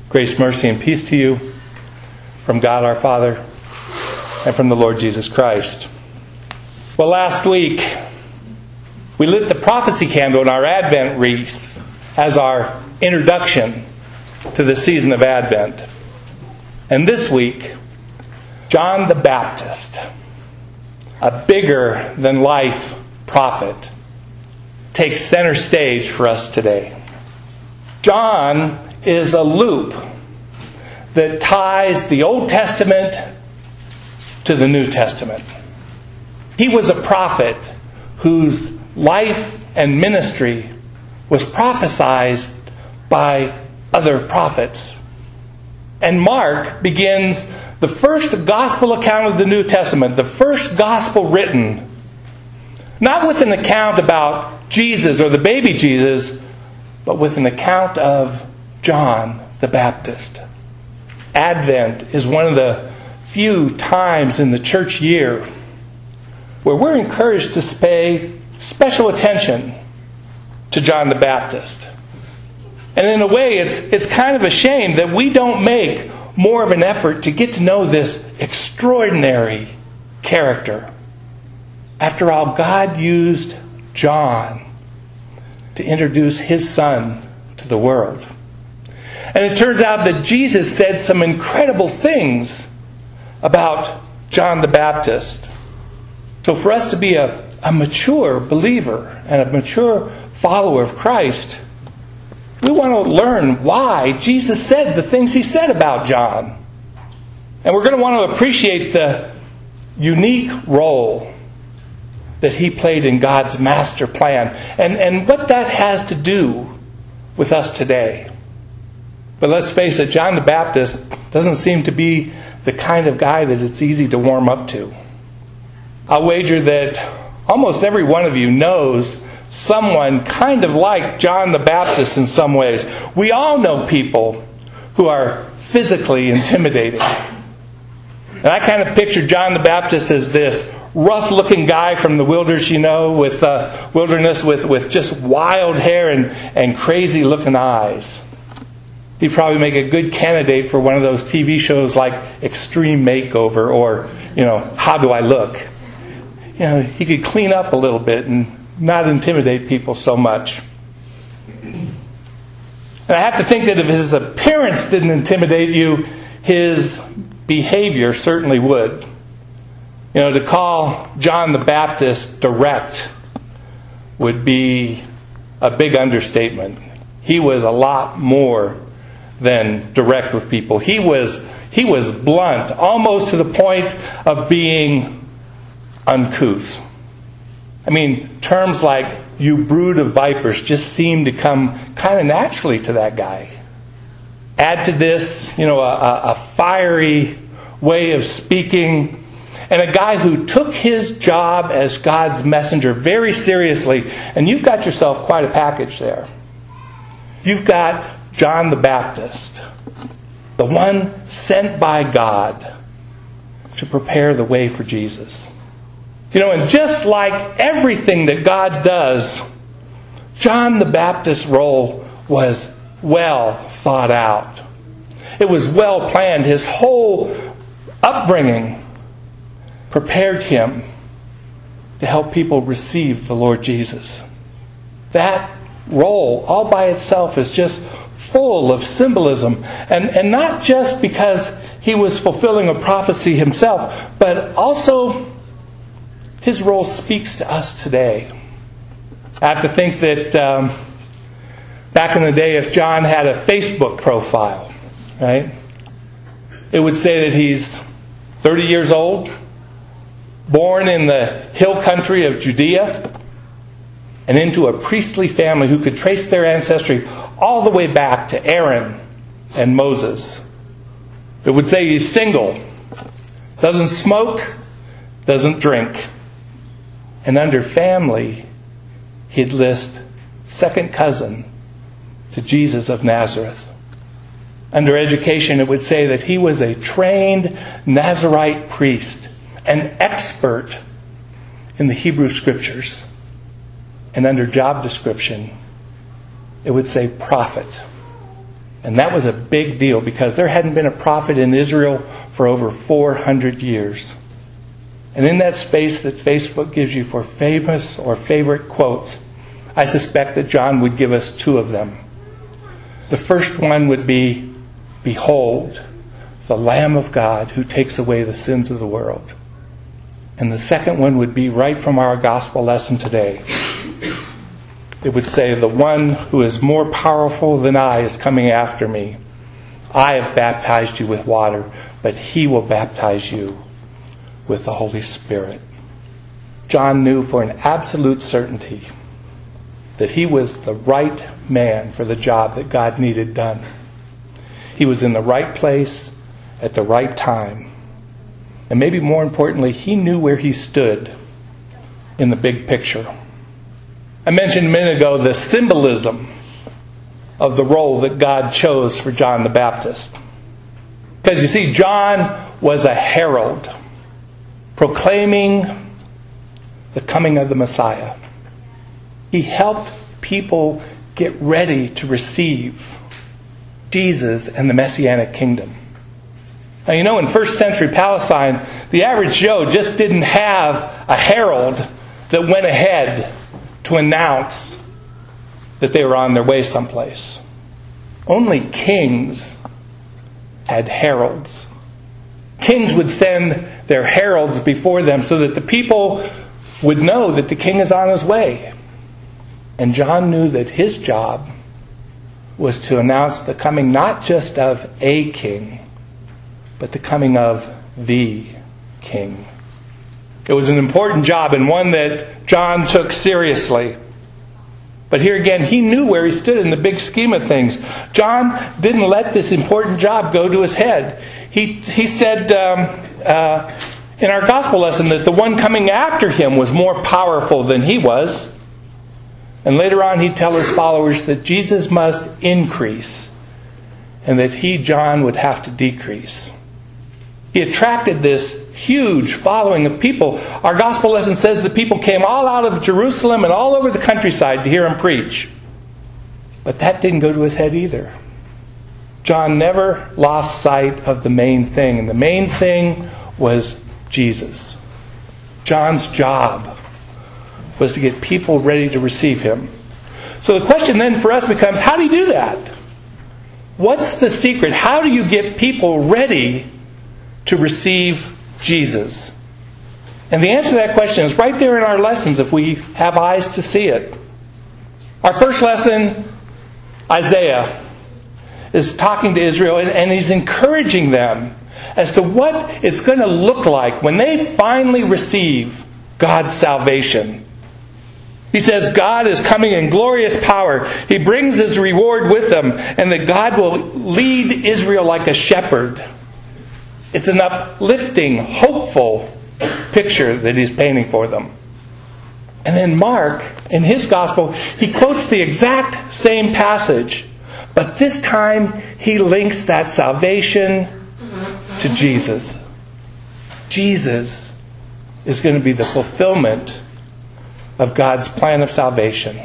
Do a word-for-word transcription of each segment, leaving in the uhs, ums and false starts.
Grace, mercy, and peace to you from God our Father and from the Lord Jesus Christ. Well, last week we lit the prophecy candle in our Advent wreath as our introduction to the season of Advent. And this week, John the Baptist, a bigger-than-life prophet, takes center stage for us today. John is a loop that ties the Old Testament to the New Testament. He was a prophet whose life and ministry was prophesied by other prophets. And Mark begins the first gospel account of the New Testament, the first gospel written, not with an account about Jesus or the baby Jesus, but with an account of John the Baptist. Advent is one of the few times in the church year where we're encouraged to pay special attention to John the Baptist. And in a way, it's, it's kind of a shame that we don't make more of an effort to get to know this extraordinary character. After all, God used John to introduce His Son to the world. And it turns out that Jesus said some incredible things about John the Baptist. So for us to be a, a mature believer and a mature follower of Christ, we want to learn why Jesus said the things He said about John. And we're going to want to appreciate the unique role that he played in God's master plan and, and what that has to do with us today. But let's face it, John the Baptist doesn't seem to be the kind of guy that it's easy to warm up to. I'll wager that almost every one of you knows someone kind of like John the Baptist in some ways. We all know people who are physically intimidating. And I kind of picture John the Baptist as this rough-looking guy from the wilderness, you know, with uh, wilderness with, with just wild hair and, and crazy-looking eyes. He'd probably make a good candidate for one of those T V shows like Extreme Makeover or, you know, How Do I Look? You know, he could clean up a little bit and not intimidate people so much. And I have to think that if his appearance didn't intimidate you, his behavior certainly would. You know, to call John the Baptist direct would be a big understatement. He was a lot more than direct with people. He was he was blunt, almost to the point of being uncouth. I mean, terms like "you brood of vipers" just seem to come kind of naturally to that guy. Add to this, you know, a, a fiery way of speaking, and a guy who took his job as God's messenger very seriously, and you've got yourself quite a package there. You've got John the Baptist, the one sent by God to prepare the way for Jesus. You know, and just like everything that God does, John the Baptist's role was well thought out. It was well planned. His whole upbringing prepared him to help people receive the Lord Jesus. That role all by itself is just full of symbolism. And, and not just because he was fulfilling a prophecy himself, but also his role speaks to us today. I have to think that um, back in the day, if John had a Facebook profile, right, it would say that he's thirty years old, born in the hill country of Judea, and into a priestly family who could trace their ancestry all the way back to Aaron and Moses. It would say he's single, doesn't smoke, doesn't drink. And under family, he'd list second cousin to Jesus of Nazareth. Under education, it would say that he was a trained Nazarite priest, an expert in the Hebrew Scriptures. And under job description, it would say prophet, And that was a big deal because there hadn't been a prophet in Israel for over four hundred years. And in that space that Facebook gives you for famous or favorite quotes, I suspect that John would give us two of them. The first one would be, "Behold, the Lamb of God who takes away the sins of the world." And the second one would be right from our gospel lesson today. It would say, "The one who is more powerful than I is coming after me. I have baptized you with water, but he will baptize you with the Holy Spirit." John knew for an absolute certainty that he was the right man for the job that God needed done. He was in the right place at the right time. And maybe more importantly, he knew where he stood in the big picture. I mentioned a minute ago the symbolism of the role that God chose for John the Baptist. Because you see, John was a herald proclaiming the coming of the Messiah. He helped people get ready to receive Jesus and the Messianic kingdom. Now, you know, in first century Palestine, the average Joe just didn't have a herald that went ahead to announce that they were on their way someplace. Only kings had heralds. Kings would send their heralds before them so that the people would know that the king is on his way. And John knew that his job was to announce the coming not just of a king, but the coming of the king. It was an important job and one that John took seriously. But here again, he knew where he stood in the big scheme of things. John didn't let this important job go to his head. He, he said um, uh, in our gospel lesson that the one coming after him was more powerful than he was. And later on he'd tell his followers that Jesus must increase and that he, John, would have to decrease. He attracted this huge following of people. Our gospel lesson says that people came all out of Jerusalem and all over the countryside to hear him preach. But that didn't go to his head either. John never lost sight of the main thing. And the main thing was Jesus. John's job was to get people ready to receive him. So the question then for us becomes, how do you do that? What's the secret? How do you get people ready to receive Jesus? And the answer to that question is right there in our lessons if we have eyes to see it. Our first lesson, Isaiah, is talking to Israel and, and he's encouraging them as to what it's going to look like when they finally receive God's salvation. He says God is coming in glorious power. He brings his reward with him, and that God will lead Israel like a shepherd. It's an uplifting, hopeful picture that he's painting for them. And then Mark, in his gospel, he quotes the exact same passage, but this time he links that salvation to Jesus. Jesus is going to be the fulfillment of God's plan of salvation.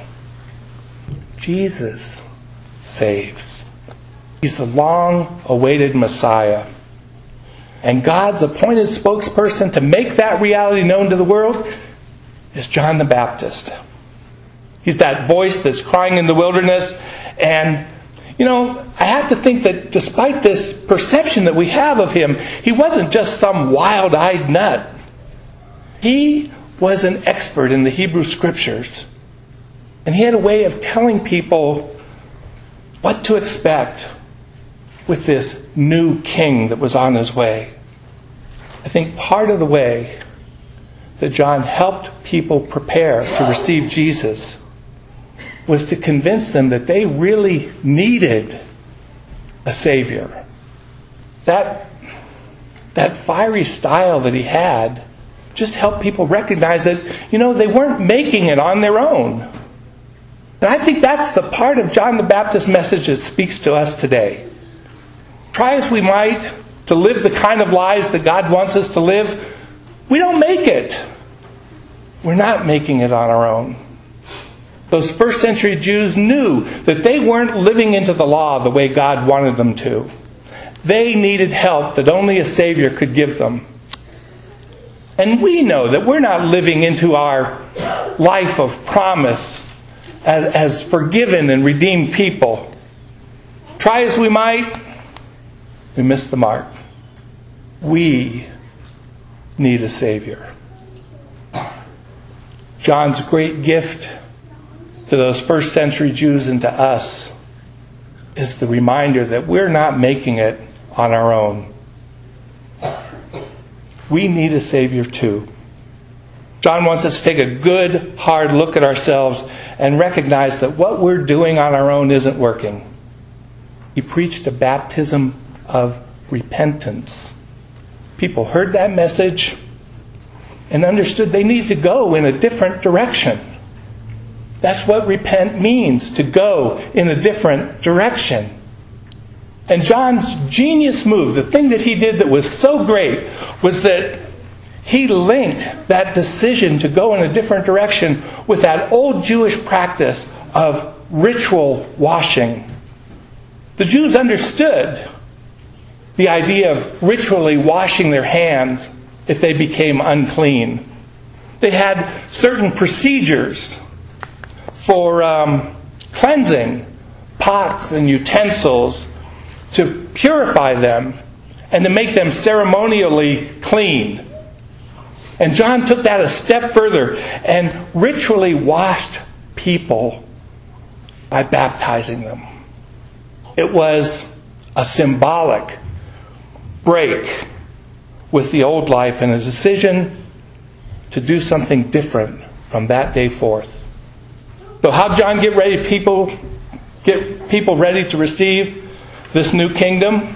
Jesus saves. He's the long-awaited Messiah. And God's appointed spokesperson to make that reality known to the world is John the Baptist. He's that voice that's crying in the wilderness. And, you know, I have to think that despite this perception that we have of him, he wasn't just some wild-eyed nut. He was an expert in the Hebrew Scriptures. And he had a way of telling people what to expect with this new king that was on his way. I think part of the way that John helped people prepare to receive Jesus was to convince them that they really needed a Savior. That, that fiery style that he had just helped people recognize that, you know, they weren't making it on their own. And I think that's the part of John the Baptist's message that speaks to us today. Try as we might to live the kind of lives that God wants us to live, we don't make it. We're not making it on our own. Those first century Jews knew that they weren't living into the law the way God wanted them to. They needed help that only a Savior could give them. And we know that we're not living into our life of promise as, as forgiven and redeemed people. Try as we might, we miss the mark. We need a Savior. John's great gift to those first century Jews and to us is the reminder that we're not making it on our own. We need a Savior too. John wants us to take a good, hard look at ourselves and recognize that what we're doing on our own isn't working. He preached a baptism of repentance. People heard that message and understood they need to go in a different direction. That's what repent means, to go in a different direction. And John's genius move, the thing that he did that was so great, was that he linked that decision to go in a different direction with that old Jewish practice of ritual washing. The Jews understood the idea of ritually washing their hands if they became unclean. They had certain procedures for um, cleansing pots and utensils to purify them and to make them ceremonially clean. And John took that a step further and ritually washed people by baptizing them. It was a symbolic break with the old life and a decision to do something different from that day forth. So how'd John get ready people get people ready to receive this new kingdom?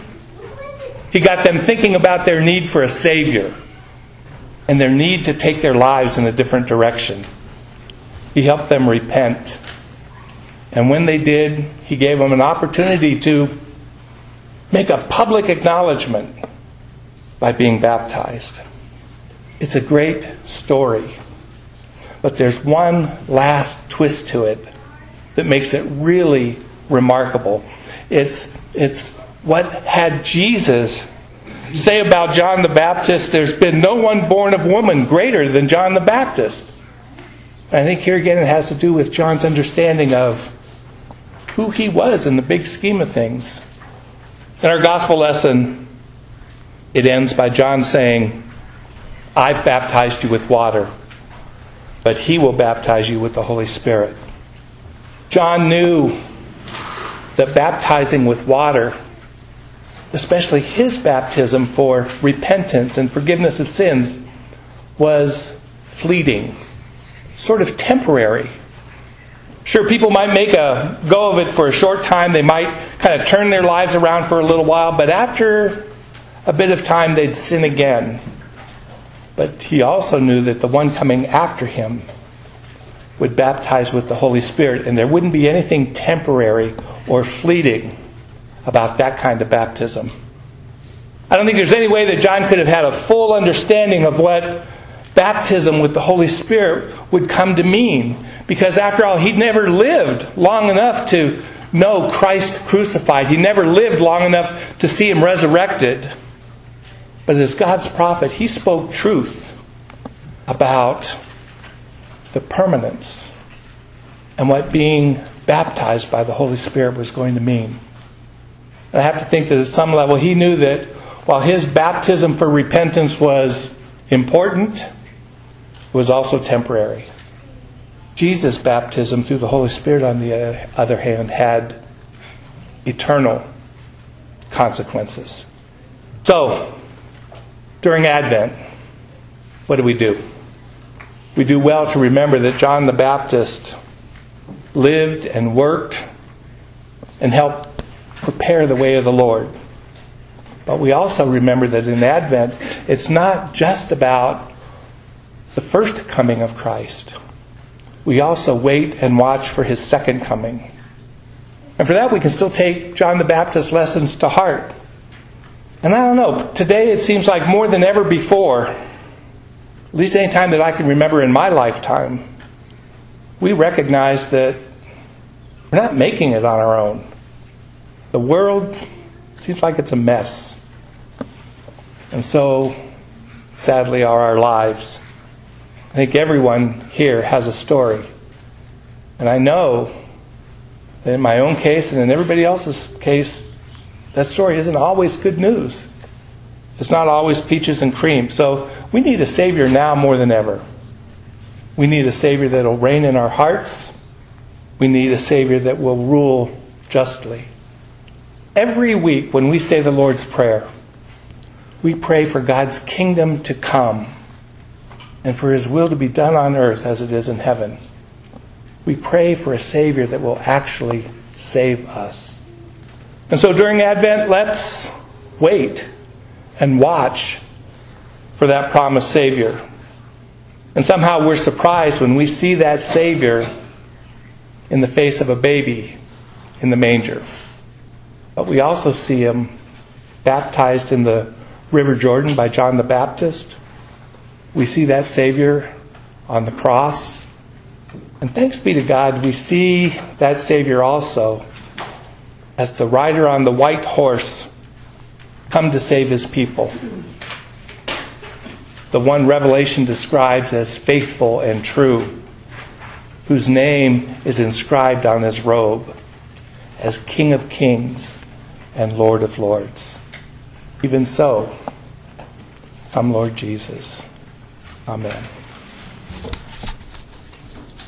He got them thinking about their need for a Savior and their need to take their lives in a different direction. He helped them repent. And when they did, he gave them an opportunity to make a public acknowledgement by being baptized. It's a great story. But there's one last twist to it that makes it really remarkable. It's, it's what had Jesus say about John the Baptist, there's been no one born of woman greater than John the Baptist. And I think here again it has to do with John's understanding of who he was in the big scheme of things. In our gospel lesson, it ends by John saying, I've baptized you with water, but he will baptize you with the Holy Spirit. John knew that baptizing with water, especially his baptism for repentance and forgiveness of sins, was fleeting, sort of temporary. Sure, people might make a go of it for a short time. They might kind of turn their lives around for a little while, but after a bit of time, they'd sin again. But he also knew that the one coming after him would baptize with the Holy Spirit, and there wouldn't be anything temporary or fleeting about that kind of baptism. I don't think there's any way that John could have had a full understanding of what baptism with the Holy Spirit would come to mean, because after all, he'd never lived long enough to know Christ crucified. He never lived long enough to see him resurrected. But as God's prophet, he spoke truth about the permanence and what being baptized by the Holy Spirit was going to mean. And I have to think that at some level he knew that while his baptism for repentance was important, it was also temporary. Jesus' baptism through the Holy Spirit, on the other hand, had eternal consequences. So, during Advent, what do we do? We do well to remember that John the Baptist lived and worked and helped prepare the way of the Lord. But we also remember that in Advent, it's not just about the first coming of Christ. We also wait and watch for his second coming. And for that, we can still take John the Baptist's lessons to heart. And I don't know, today it seems like more than ever before, at least any time that I can remember in my lifetime, we recognize that we're not making it on our own. The world seems like it's a mess. And so, sadly, are our lives. I think everyone here has a story. And I know that in my own case and in everybody else's case, that story isn't always good news. It's not always peaches and cream. So we need a Savior now more than ever. We need a Savior that will reign in our hearts. We need a Savior that will rule justly. Every week when we say the Lord's Prayer, we pray for God's kingdom to come and for His will to be done on earth as it is in heaven. We pray for a Savior that will actually save us. And so during Advent, let's wait and watch for that promised Savior. And somehow we're surprised when we see that Savior in the face of a baby in the manger. But we also see Him baptized in the River Jordan by John the Baptist. We see that Savior on the cross. And thanks be to God, we see that Savior also as the rider on the white horse come to save His people. The one Revelation describes as faithful and true, whose name is inscribed on His robe as King of Kings and Lord of Lords. Even so, come Lord Jesus. Amen.